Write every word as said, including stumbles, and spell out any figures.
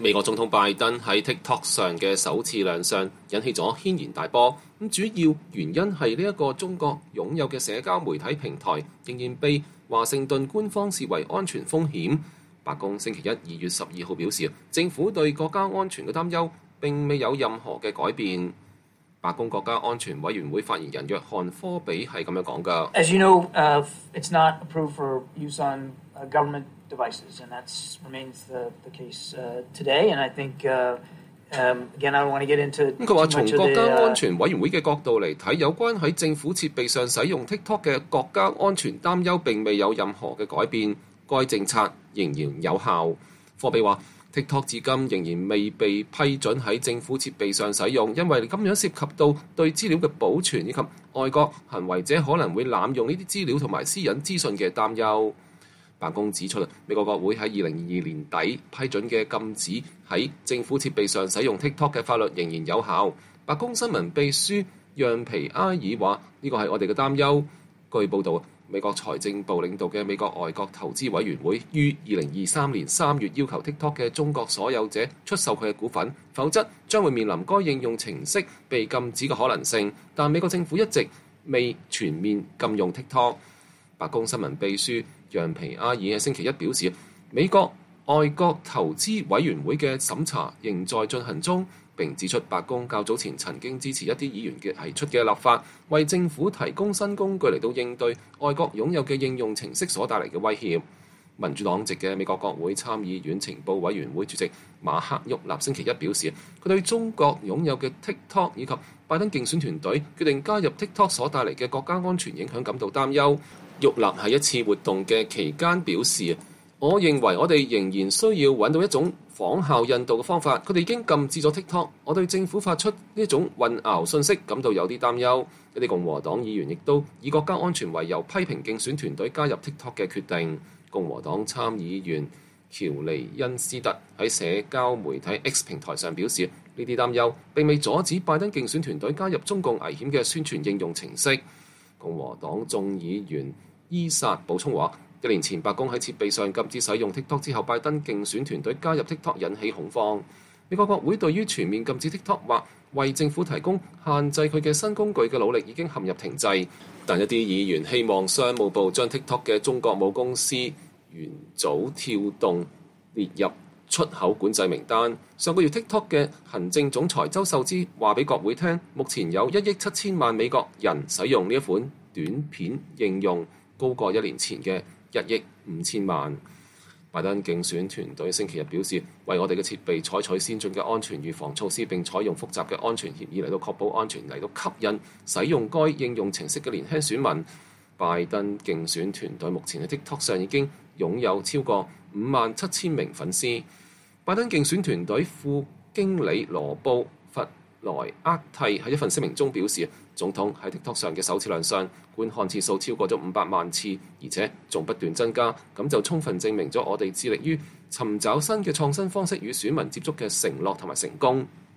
美國總統拜登喺 TikTok 上嘅首次亮相，引起咗軒然大波。咁主要原因係呢一個中國擁有嘅社交媒體平台仍然被華盛頓官方視為安全風險。白宮星期一二月十二號表示，政府對國家安全嘅擔憂並未有任何嘅改變。白宮國家安全委員會發言人約翰科比係咁樣講㗎。 As you know, uh, it's not approved for use on uh, government devices, and that remains the, the case uh, today. And I think, uh, um, again, I don't want to get into. 佢話從國家安全委員會嘅角度嚟睇，有關喺政府設備上使用 TikTok 嘅國家安全擔憂並未有任何嘅改變，該政策仍然有效。科比話：TikTok 至今仍然未被批准喺政府設備上使用，因為咁樣涉及到對資料嘅保存以及外國行為者可能會濫用呢啲資料同埋私隱資訊嘅擔憂。白宮指出，美國國會喺二零二二年底批准嘅禁止喺政府設備上使用 TikTok 嘅法律仍然有效。白宮新聞秘書讓皮埃爾話：呢個係我哋嘅擔憂。據報導，美國財政部領導嘅美國外國投資委員會於二零二三年三月要求 TikTok 嘅中國所有者出售佢嘅股份，否則將會面臨該應用程式被禁止嘅可能性。但美國政府一直未全面禁用 TikTok。白宮新聞秘書讓皮埃爾喺星期一表示，美國外國投資委員會嘅審查仍在進行中，並指出白宮較早前曾經支持一啲議員嘅提出嘅立法，為政府提供新工具嚟到應對外國擁有嘅應用程式所帶嚟嘅威脅。民主黨籍嘅美國國會參議院情報委員會主席馬克沃納星期一表示，佢對中國擁有嘅 TikTok 以及拜登競選團隊決定加入 TikTok 所帶嚟嘅國家安全影響感到擔憂。沃納喺一次活動嘅期間表示，我認為我哋仍然需要揾到一種仿效印度嘅方法。佢哋已經禁止咗 TikTok， 我對政府發出呢種混淆信息感到有啲擔憂。一啲共和黨議員亦都以國家安全為由批評競選團隊加入 TikTok 嘅決定。共和黨參議員喬尼恩斯特喺社交媒體 X 平台上表示，呢啲擔憂並未阻止拜登競選團隊加入中共危險嘅宣傳應用程式。共和黨眾議員伊薩補充話，一年前白宮喺設備上禁止使用 TikTok 之後，拜登競選團隊加入 TikTok 引起恐慌。美國國會對於全面禁止 TikTok 或為政府提供限制佢嘅新工具嘅努力已經陷入停滯，但一啲議員希望商務部將 TikTok 嘅中國母公司元祖跳動列入出口管制名單。上個月 TikTok 嘅行政總裁周受資話俾國會聽，目前有一億七千萬美國人使用呢一款短片應用，高過一年前嘅一億五千萬。拜登競選團隊星期日表示，為我哋嘅設備採取先進嘅安全預防措施，並採用複雜嘅安全協議嚟到確保安全，嚟到吸引使用該應用程式嘅年輕選民。拜登競選團隊目前喺 TikTok 上已經擁有超過五萬七千名粉絲。拜登競選團隊副經理羅布弗萊厄蒂喺一份聲明中表示，總統喺 TikTok 上嘅首次亮相，觀看次數超過咗五百萬次，而且仲不斷增加，咁就充分證明咗我哋致力於尋找新嘅創新方式與選民接觸嘅承諾同埋成功。